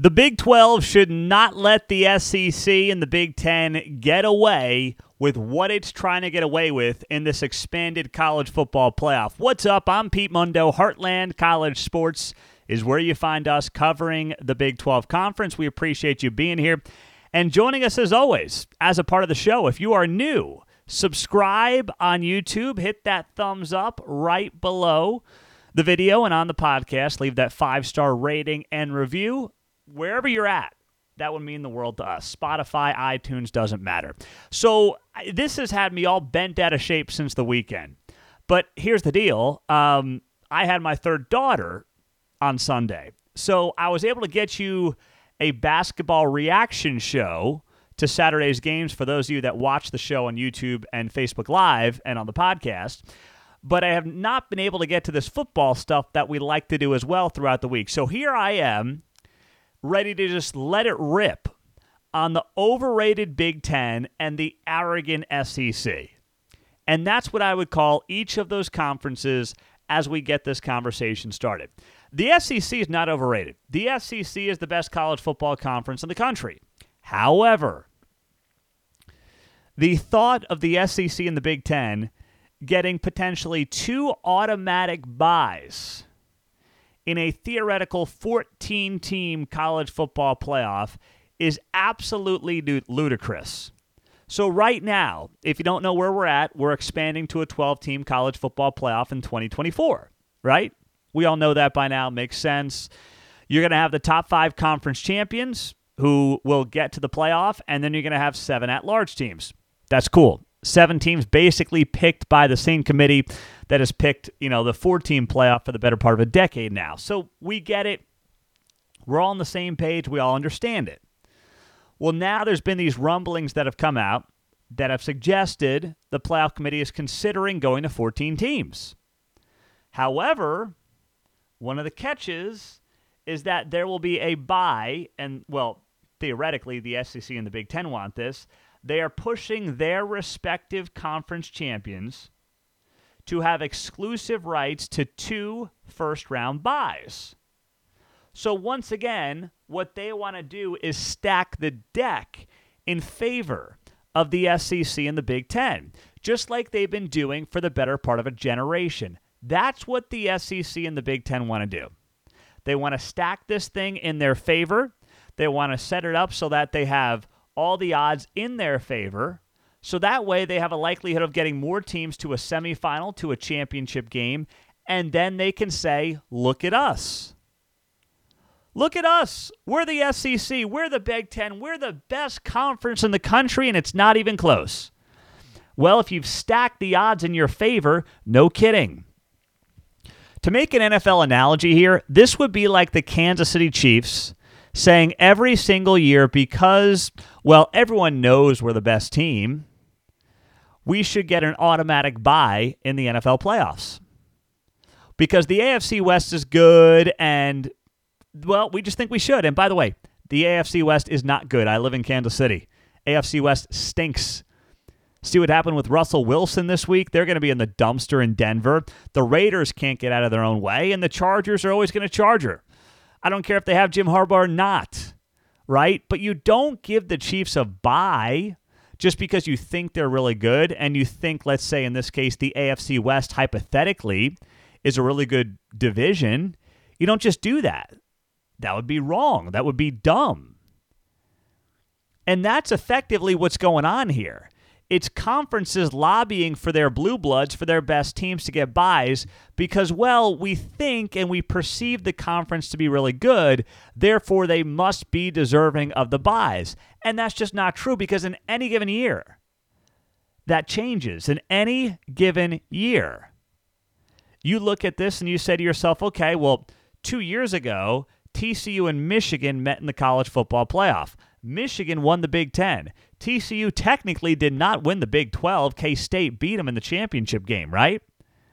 The Big 12 should not let the SEC and the Big 10 get away with what it's trying to get away with in this expanded college football playoff. What's up? I'm Pete Mundo. Heartland College Sports is where you find us covering the Big 12 Conference. We appreciate you being here and joining us as always as a part of the show. If you are new, subscribe on YouTube. Hit that thumbs up right below the video and on the podcast. Leave that 5-star rating and review. Wherever you're at, that would mean the world to us. Spotify, iTunes, doesn't matter. So this has had me all bent out of shape since the weekend. But here's the deal. I had my third daughter on Sunday. So I was able to get you a basketball reaction show to Saturday's games for those of you that watch the show on YouTube and Facebook Live and on the podcast. But I have not been able to get to this football stuff that we like to do as well throughout the week. So here I am, ready to just let it rip on the overrated Big Ten and the arrogant SEC. And that's what I would call each of those conferences as we get this conversation started. The SEC is not overrated. The SEC is the best college football conference in the country. However, the thought of the SEC and the Big Ten getting potentially 2 automatic buys in a theoretical 14-team college football playoff is absolutely ludicrous. So right now, if you don't know where we're at, we're expanding to a 12-team college football playoff in 2024, right? We all know that by now. Makes sense. You're going to have the top 5 conference champions who will get to the playoff, and then you're going to have 7 at-large teams. That's cool. 7 teams basically picked by the same committee that has picked, the 4-team playoff for the better part of a decade now. So we get it. We're all on the same page. We all understand it. Well, now there's been these rumblings that have come out that have suggested the playoff committee is considering going to 14 teams. However, one of the catches is that there will be a bye, and, well, theoretically, the SEC and the Big Ten want this. They are pushing their respective conference champions to have exclusive rights to 2 first-round buys. So once again, what they want to do is stack the deck in favor of the SEC and the Big Ten, just like they've been doing for the better part of a generation. That's what the SEC and the Big Ten want to do. They want to stack this thing in their favor. They want to set it up so that they have all the odds in their favor, so that way they have a likelihood of getting more teams to a semifinal, to a championship game, and then they can say, look at us. Look at us. We're the SEC. We're the Big Ten. We're the best conference in the country, and it's not even close. Well, if you've stacked the odds in your favor, no kidding. To make an NFL analogy here, this would be like the Kansas City Chiefs saying every single year because, well, everyone knows we're the best team, we should get an automatic bye in the NFL playoffs. Because the AFC West is good and, well, we just think we should. And by the way, the AFC West is not good. I live in Kansas City. AFC West stinks. See what happened with Russell Wilson this week? They're going to be in the dumpster in Denver. The Raiders can't get out of their own way, and the Chargers are always going to charger. I don't care if they have Jim Harbaugh or not, right? But you don't give the Chiefs a bye just because you think they're really good and you think, let's say in this case, the AFC West hypothetically is a really good division. You don't just do that. That would be wrong. That would be dumb. And that's effectively what's going on here. It's conferences lobbying for their blue bloods, for their best teams to get buys because, well, we think and we perceive the conference to be really good, therefore they must be deserving of the buys. And that's just not true because in any given year, that changes. In any given year, you look at this and you say to yourself, okay, well, 2 years ago, TCU and Michigan met in the college football playoff. Michigan won the Big Ten. TCU technically did not win the Big 12. K-State beat them in the championship game, right?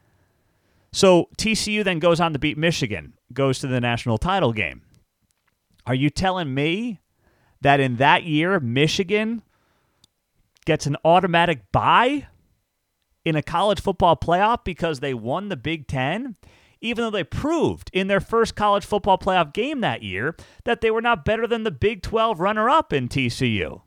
So TCU then goes on to beat Michigan, goes to the national title game. Are you telling me that in that year, Michigan gets an automatic bye in a college football playoff because they won the Big Ten? even though they proved in their first college football playoff game that year that they were not better than the Big 12 runner-up in TCU.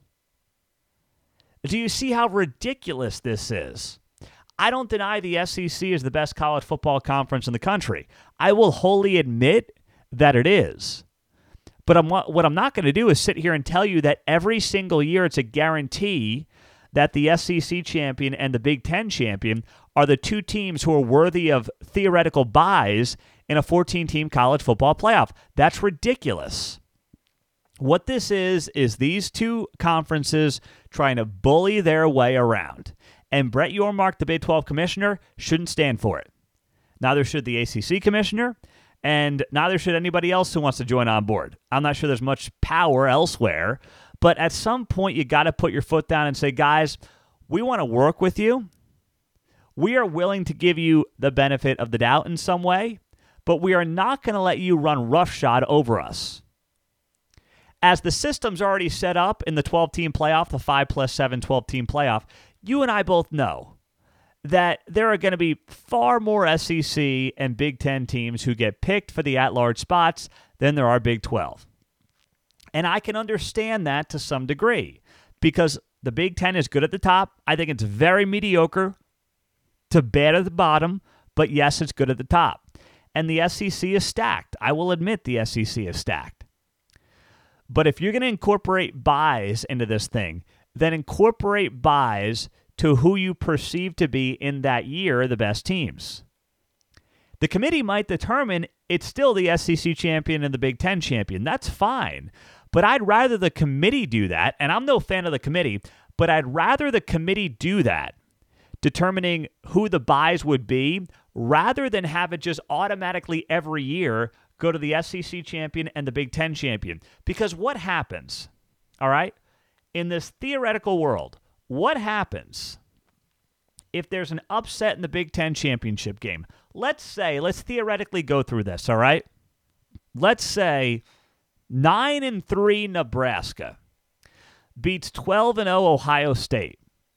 Do you see how ridiculous this is? I don't deny the SEC is the best college football conference in the country. I will wholly admit that it is. But what I'm not going to do is sit here and tell you that every single year it's a guarantee that the SEC champion and the Big Ten champion are the two teams who are worthy of theoretical buys in a 14-team college football playoff. That's ridiculous. What this is these two conferences trying to bully their way around. And Brett Yormark, the Big 12 commissioner, shouldn't stand for it. Neither should the ACC commissioner, and neither should anybody else who wants to join on board. I'm not sure there's much power elsewhere, but at some point you got to put your foot down and say, guys, we want to work with you. We are willing to give you the benefit of the doubt in some way, but we are not going to let you run roughshod over us. As the system's already set up in the 12-team playoff, the 5+7 12-team playoff, you and I both know that there are going to be far more SEC and Big Ten teams who get picked for the at-large spots than there are Big 12. And I can understand that to some degree because the Big Ten is good at the top. I think it's very mediocre to bad at the bottom, but yes, it's good at the top. And the SEC is stacked. I will admit the SEC is stacked. But if you're going to incorporate buys into this thing, then incorporate buys to who you perceive to be in that year the best teams. The committee might determine it's still the SEC champion and the Big Ten champion. That's fine. But I'd rather the committee do that, and I'm no fan of the committee, but I'd rather the committee do that, determining who the buys would be, rather than have it just automatically every year go to the SEC champion and the Big Ten champion. Because what happens, all right, in this theoretical world, what happens if there's an upset in the Big Ten championship game? Let's theoretically go through this, all right? Let's say 9-3 Nebraska beats 12-0 Ohio State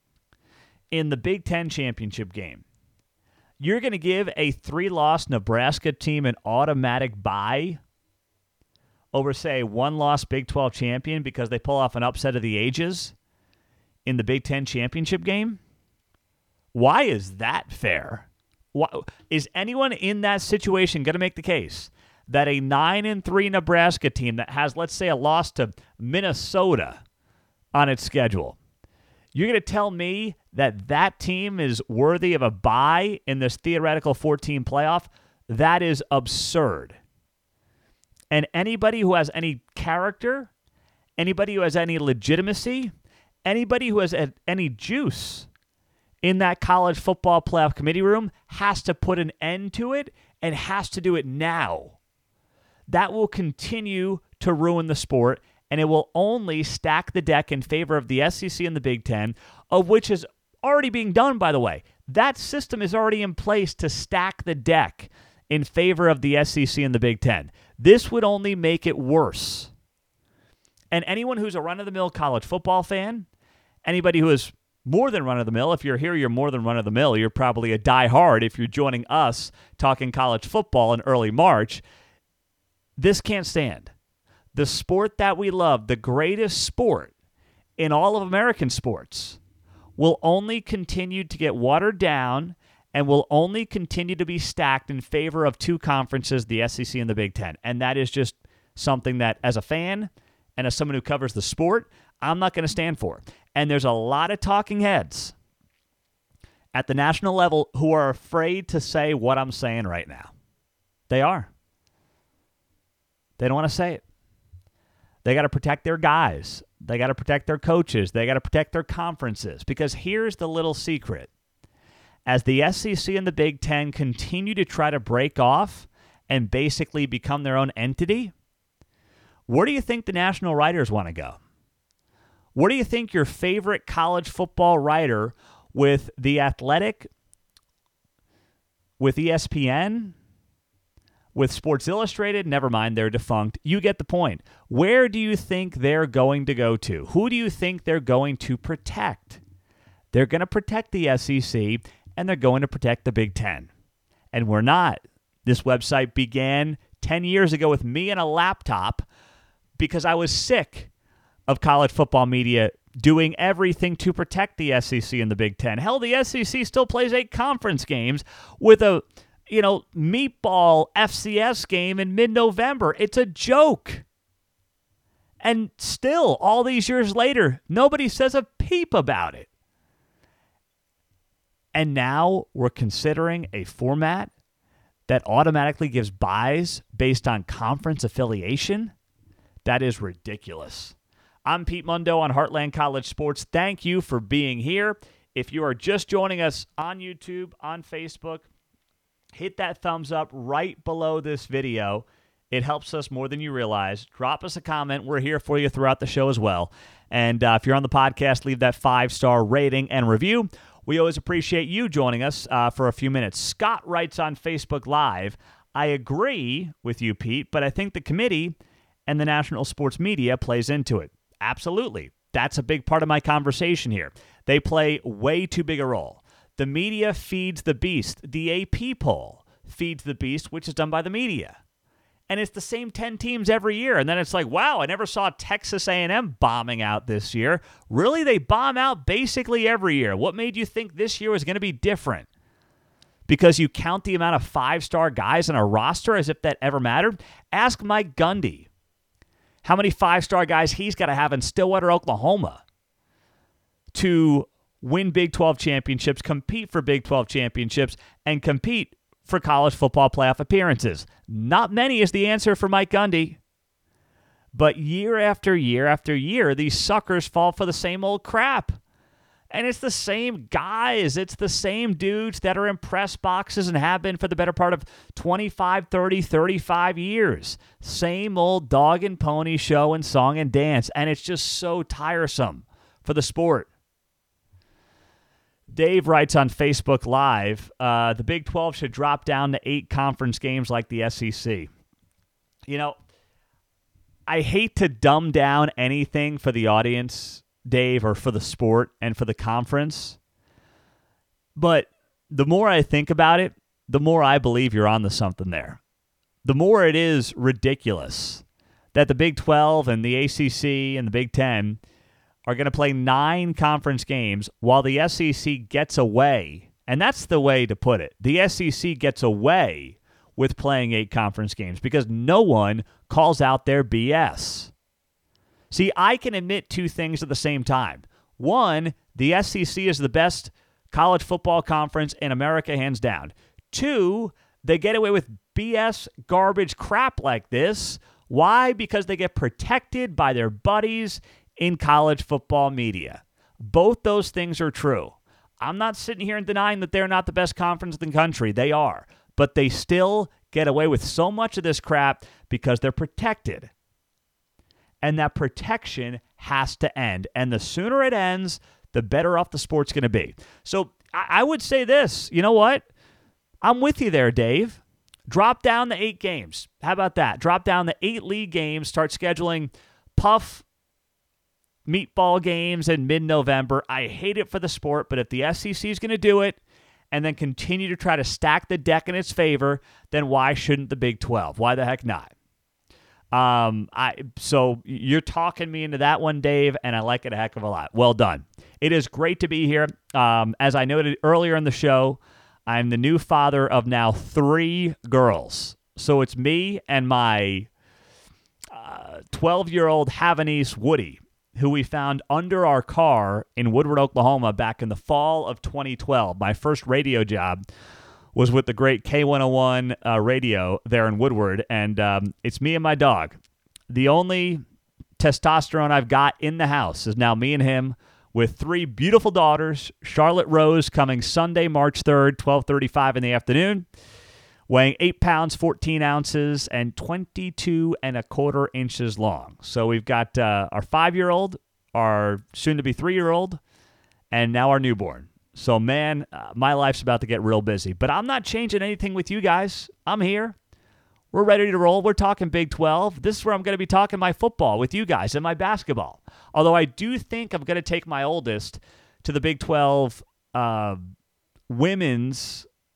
in the Big Ten championship game. You're going to give a 3-loss Nebraska team an automatic bye over, say, a 1-loss Big 12 champion because they pull off an upset of the ages in the Big Ten championship game? Why is that fair? Is anyone in that situation going to make the case that a 9-3 Nebraska team that has, let's say, a loss to Minnesota on its schedule, you're going to tell me that that team is worthy of a bye in this theoretical 14 playoff? That is absurd. And anybody who has any character, anybody who has any legitimacy, anybody who has any juice in that college football playoff committee room has to put an end to it and has to do it now. That will continue to ruin the sport, and it will only stack the deck in favor of the SEC and the Big Ten, of which is already being done, by the way. That system is already in place to stack the deck in favor of the SEC and the Big Ten. This would only make it worse. And anyone who's a run-of-the-mill college football fan, anybody who is more than run-of-the-mill, if you're here, you're more than run-of-the-mill. You're probably a diehard if you're joining us talking college football in early March. This can't stand. The sport that we love, the greatest sport in all of American sports, will only continue to get watered down and will only continue to be stacked in favor of two conferences, the SEC and the Big Ten. And that is just something that, as a fan and as someone who covers the sport, I'm not going to stand for. And there's a lot of talking heads at the national level who are afraid to say what I'm saying right now. They are. They don't want to say it. They got to protect their guys. They got to protect their coaches. They got to protect their conferences. Because here's the little secret. As the SEC and the Big Ten continue to try to break off and basically become their own entity, where do you think the national writers want to go? Where do you think your favorite college football writer with The Athletic, with ESPN, with Sports Illustrated, never mind, they're defunct. You get the point. Where do you think they're going to go to? Who do you think they're going to protect? They're going to protect the SEC, and they're going to protect the Big Ten. And we're not. This website began 10 years ago with me and a laptop because I was sick of college football media doing everything to protect the SEC and the Big Ten. Hell, the SEC still plays 8 conference games with a, meatball FCS game in mid-November. It's a joke. And still, all these years later, nobody says a peep about it. And now we're considering a format that automatically gives buys based on conference affiliation? That is ridiculous. I'm Pete Mundo on Heartland College Sports. Thank you for being here. If you are just joining us on YouTube, on Facebook, hit that thumbs up right below this video. It helps us more than you realize. Drop us a comment. We're here for you throughout the show as well. And if you're on the podcast, leave that 5-star rating and review. We always appreciate you joining us for a few minutes. Scott writes on Facebook Live, I agree with you, Pete, but I think the committee and the national sports media plays into it. Absolutely. That's a big part of my conversation here. They play way too big a role. The media feeds the beast. The AP poll feeds the beast, which is done by the media. And it's the same 10 teams every year. And then it's like, wow, I never saw Texas A&M bombing out this year. Really? They bomb out basically every year. What made you think this year was going to be different? Because you count the amount of 5-star guys on a roster as if that ever mattered? Ask Mike Gundy how many 5-star guys he's got to have in Stillwater, Oklahoma to win Big 12 championships, compete for Big 12 championships, and compete for college football playoff appearances. Not many is the answer for Mike Gundy. But year after year after year, these suckers fall for the same old crap. And it's the same guys. It's the same dudes that are in press boxes and have been for the better part of 25, 30, 35 years. Same old dog and pony show and song and dance. And it's just so tiresome for the sport. Dave writes on Facebook Live, the Big 12 should drop down to 8 conference games like the SEC. I hate to dumb down anything for the audience, Dave, or for the sport and for the conference. But the more I think about it, the more I believe you're onto something there. The more it is ridiculous that the Big 12 and the ACC and the Big 10 are going to play 9 conference games while the SEC gets away. And that's the way to put it. The SEC gets away with playing 8 conference games because no one calls out their BS. See, I can admit 2 things at the same time. One, the SEC is the best college football conference in America, hands down. 2, they get away with BS garbage crap like this. Why? Because they get protected by their buddies in college football media. Both those things are true. I'm not sitting here and denying that they're not the best conference in the country. They are. But they still get away with so much of this crap because they're protected. And that protection has to end. And the sooner it ends, the better off the sport's going to be. So I would say this. You know what? I'm with you there, Dave. Drop down the 8 games. How about that? Drop down the 8 league games. Start scheduling puff meatball games in mid-November. I hate it for the sport, but if the SEC is going to do it and then continue to try to stack the deck in its favor, then why shouldn't the Big 12? Why the heck not? So you're talking me into that one, Dave, and I like it a heck of a lot. Well done. It is great to be here. As I noted earlier in the show, I'm the new father of now 3 girls. So it's me and my 12-year-old Havanese Woody, who we found under our car in Woodward, Oklahoma back in the fall of 2012. My first radio job was with the great K101 radio there in Woodward, and it's me and my dog. The only testosterone I've got in the house is now me and him with 3 beautiful daughters. Charlotte Rose coming Sunday, March 3rd, 12:35 in the afternoon, weighing 8 pounds, 14 ounces, and 22 1/4 inches long. So we've got our 5-year-old, our soon-to-be 3-year-old, and now our newborn. So, man, my life's about to get real busy. But I'm not changing anything with you guys. I'm here. We're ready to roll. We're talking Big 12. This is where I'm going to be talking my football with you guys and my basketball. Although I do think I'm going to take my oldest to the Big 12 women's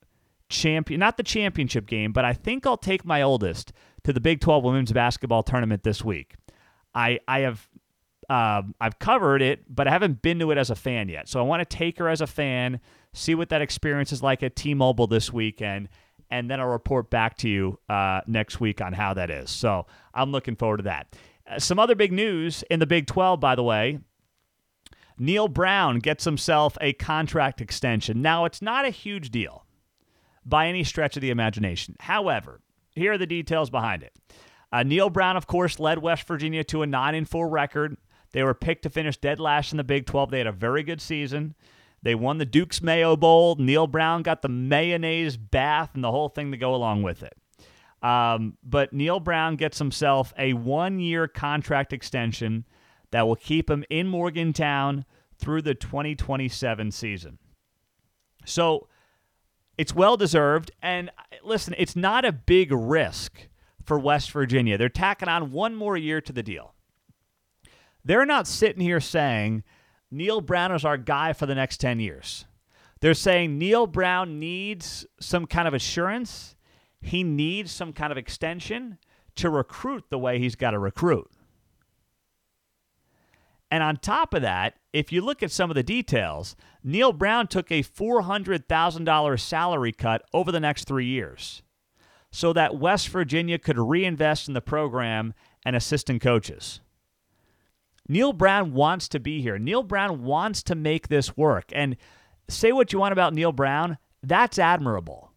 not the championship game, but I think I'll take my oldest to the Big 12 women's basketball tournament this week. I've covered it, but I haven't been to it as a fan yet. So I want to take her as a fan, see what that experience is like at T-Mobile this weekend, and then I'll report back to you next week on how that is. So I'm looking forward to that. Some other big news in the Big 12, by the way. Neil Brown gets himself a contract extension. Now, it's not a huge deal by any stretch of the imagination. However, here are the details behind it. Neil Brown, of course, led West Virginia to a 9-4 record. They were picked to finish dead last in the Big 12. They had a very good season. They won the Duke's Mayo Bowl. Neil Brown got the mayonnaise bath and the whole thing to go along with it. But Neil Brown gets himself a 1-year contract extension that will keep him in Morgantown through the 2027 season. So it's well-deserved. And listen, it's not a big risk for West Virginia. They're tacking on 1 more year to the deal. They're not sitting here saying, Neil Brown is our guy for the next 10 years. They're saying Neil Brown needs some kind of assurance. He needs some kind of extension to recruit the way he's got to recruit. And on top of that, if you look at some of the details, Neil Brown took a $400,000 salary cut over the next 3 years so that West Virginia could reinvest in the program and assistant coaches. Neil Brown wants to be here. Neil Brown wants to make this work. And say what you want about Neil Brown, that's admirable.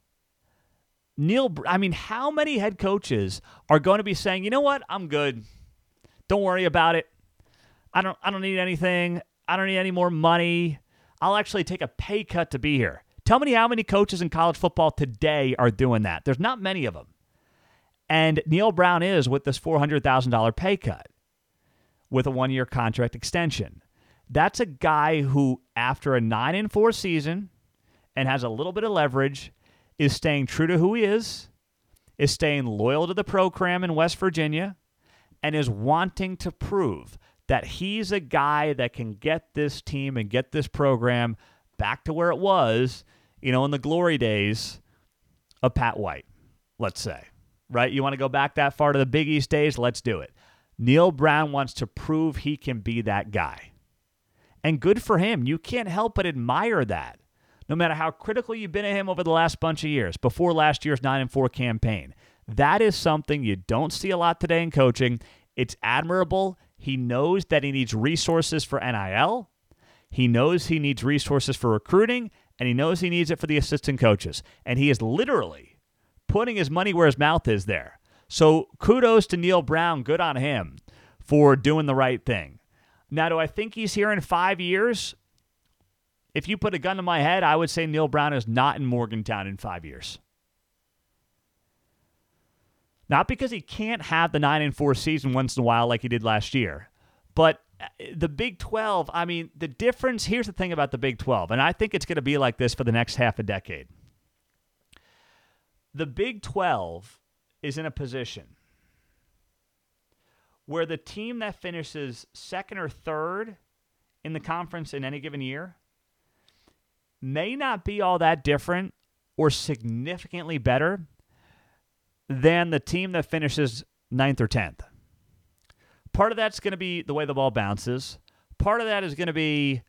How many head coaches are going to be saying, you know what, I'm good. Don't worry about it. I don't need anything. I don't need any more money. I'll actually take a pay cut to be here. Tell me how many coaches in college football today are doing that. There's not many of them. And Neil Brown is with this $400,000 pay cut with a 1-year contract extension. That's a guy who, after a 9-4 season and has a little bit of leverage, is staying true to who he is staying loyal to the program in West Virginia, and is wanting to prove that he's a guy that can get this team and get this program back to where it was, in the glory days of Pat White, let's say. Right? You want to go back that far to the Big East days? Let's do it. Neil Brown wants to prove he can be that guy. And good for him. You can't help but admire that, no matter how critical you've been of him over the last bunch of years, before last year's 9-4 campaign. That is something you don't see a lot today in coaching. It's admirable. He knows that he needs resources for NIL. He knows he needs resources for recruiting, and he knows he needs it for the assistant coaches. And he is literally putting his money where his mouth is there. So kudos to Neil Brown. Good on him for doing the right thing. Now, do I think he's here in 5 years? If you put a gun to my head, I would say Neil Brown is not in Morgantown in 5 years. Not because he can't have the 9-4 season once in a while like he did last year, but the Big 12, the difference, here's the thing about the Big 12, and I think it's going to be like this for the next half a decade. The Big 12 is in a position where the team that finishes second or third in the conference in any given year may not be all that different or significantly better than the team that finishes 9th or 10th. Part of that's going to be the way the ball bounces. Part of that is going to be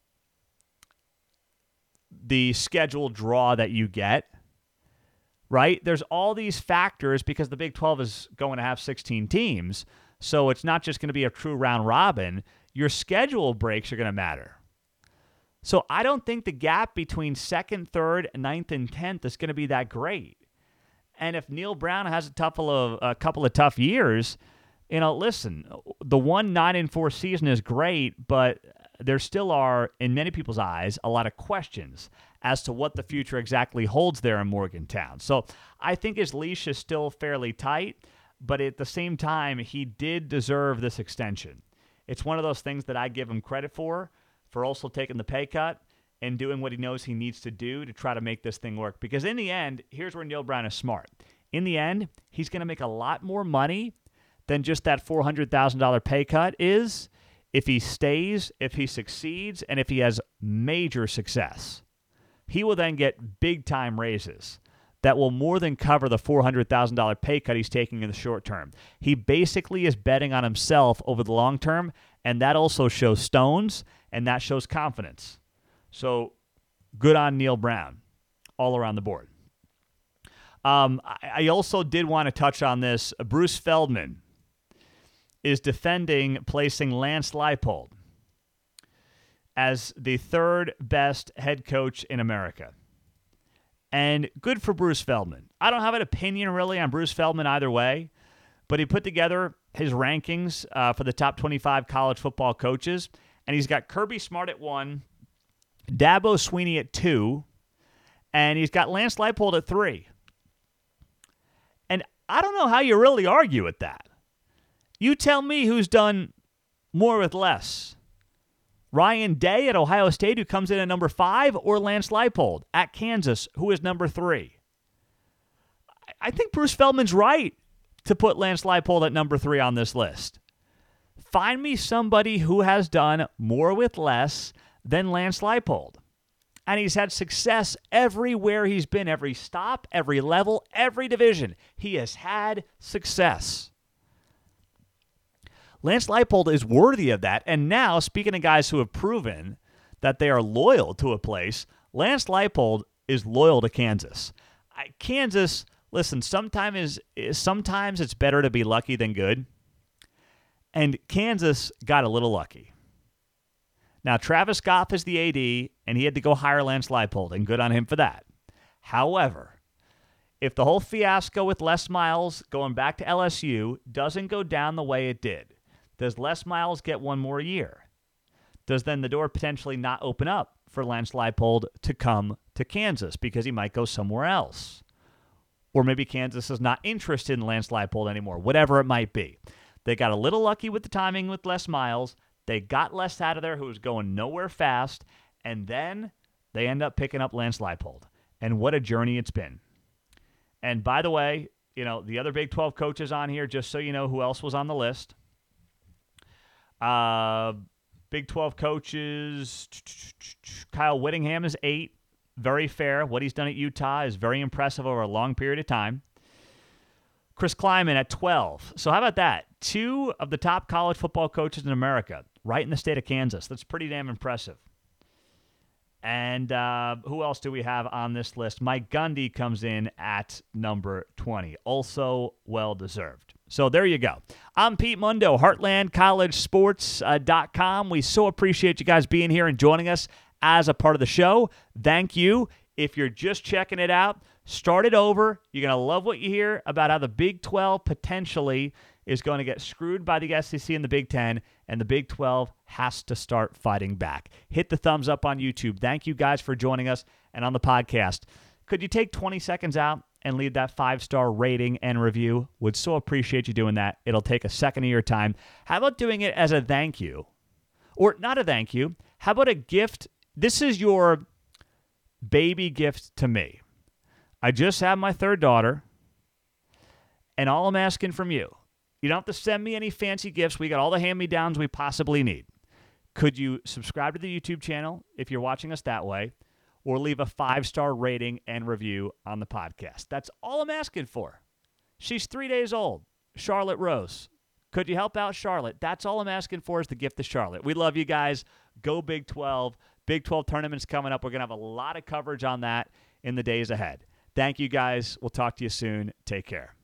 the scheduled draw that you get, right? There's all these factors because the Big 12 is going to have 16 teams, so it's not just going to be a true round robin. Your schedule breaks are going to matter. So I don't think the gap between 2nd, 3rd, 9th, and 10th is going to be that great. And if Neil Brown has a couple of tough years, listen, the 9-4 season is great, but there still are, in many people's eyes, a lot of questions as to what the future exactly holds there in Morgantown. So I think his leash is still fairly tight, but at the same time, he did deserve this extension. It's one of those things that I give him credit for also taking the pay cut and doing what he knows he needs to do to try to make this thing work. Because in the end, here's where Neil Brown is smart. In the end, he's going to make a lot more money than just that $400,000 pay cut is if he stays, if he succeeds, and if he has major success. He will then get big-time raises. that will more than cover the $400,000 pay cut he's taking in the short term. He basically is betting on himself over the long term, and that also shows stones, and that shows confidence. So good on Neil Brown all around the board. I also did want to touch on this. Bruce Feldman is defending placing Lance Leipold as the third best head coach in America. And good for Bruce Feldman. I don't have an opinion really on Bruce Feldman either way, but he put together his rankings for the top 25 college football coaches, and he's got Kirby Smart at 1, Dabo Swinney at 2, and he's got Lance Leipold at 3. And I don't know how you really argue with that. You tell me who's done more with less. Ryan Day at Ohio State, who comes in at number 5, or Lance Leipold at Kansas, who is number 3. I think Bruce Feldman's right to put Lance Leipold at number 3 on this list. Find me somebody who has done more with less than Lance Leipold. And he's had success everywhere he's been, every stop, every level, every division. He has had success. Lance Leipold is worthy of that. And now, speaking of guys who have proven that they are loyal to a place, Lance Leipold is loyal to Kansas. Kansas, listen, sometimes it's better to be lucky than good. And Kansas got a little lucky. Now, Travis Goff is the AD, and he had to go hire Lance Leipold, and good on him for that. However, if the whole fiasco with Les Miles going back to LSU doesn't go down the way it did, does Les Miles get one more year? Does then the door potentially not open up for Lance Leipold to come to Kansas because he might go somewhere else? Or maybe Kansas is not interested in Lance Leipold anymore, whatever it might be. They got a little lucky with the timing with Les Miles. They got Les out of there, who was going nowhere fast, and then they end up picking up Lance Leipold. And what a journey it's been. And by the way, the other Big 12 coaches on here, just so you know who else was on the list. Big 12 coaches, Kyle Whittingham is 8. Very fair. What he's done at Utah is very impressive over a long period of time. Chris Kleiman at 12. So how about that? 2 of the top college football coaches in America, right in the state of Kansas. That's pretty damn impressive. And who else do we have on this list? Mike Gundy comes in at number 20. Also well-deserved. So there you go. I'm Pete Mundo, HeartlandCollegeSports.com. We so appreciate you guys being here and joining us as a part of the show. Thank you. If you're just checking it out, start it over. You're going to love what you hear about how the Big 12 potentially is going to get screwed by the SEC and the Big 10, and the Big 12 has to start fighting back. Hit the thumbs up on YouTube. Thank you guys for joining us, and on the podcast. Could you take 20 seconds out and leave that 5-star rating and review? Would so appreciate you doing that. It'll take a second of your time. How about doing it as a thank you? Or not a thank you. How about a gift? This is your baby gift to me. I just had my 3rd daughter, and all I'm asking from you, you don't have to send me any fancy gifts. We got all the hand-me-downs we possibly need. Could you subscribe to the YouTube channel if you're watching us that way, or leave a 5-star rating and review on the podcast? That's all I'm asking for. She's 3 days old, Charlotte Rose. Could you help out Charlotte? That's all I'm asking for, is the gift to Charlotte. We love you guys. Go Big 12. Big 12 tournament's coming up. We're going to have a lot of coverage on that in the days ahead. Thank you, guys. We'll talk to you soon. Take care.